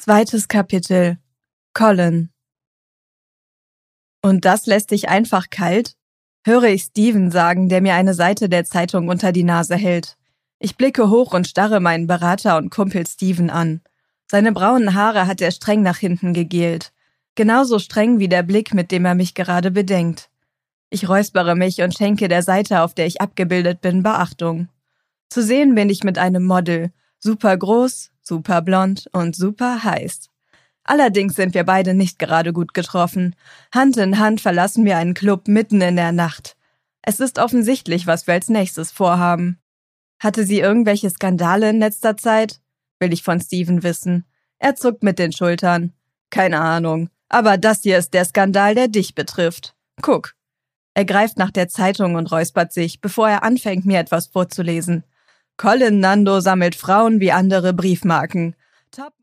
2. Kapitel. Colin. Und das lässt dich einfach kalt? Höre ich Steven sagen, der mir eine Seite der Zeitung unter die Nase hält. Ich blicke hoch und starre meinen Berater und Kumpel Steven an. Seine braunen Haare hat er streng nach hinten gegelt. Genauso streng wie der Blick, mit dem er mich gerade bedenkt. Ich räuspere mich und schenke der Seite, auf der ich abgebildet bin, Beachtung. Zu sehen bin ich mit einem Model. Super groß, super blond und super heiß. Allerdings sind wir beide nicht gerade gut getroffen. Hand in Hand verlassen wir einen Club mitten in der Nacht. Es ist offensichtlich, was wir als nächstes vorhaben. Hatte sie irgendwelche Skandale in letzter Zeit? Will ich von Steven wissen. Er zuckt mit den Schultern. Keine Ahnung, aber das hier ist der Skandal, der dich betrifft. Guck. Er greift nach der Zeitung und räuspert sich, bevor er anfängt, mir etwas vorzulesen. Colin Nando sammelt Frauen wie andere Briefmarken.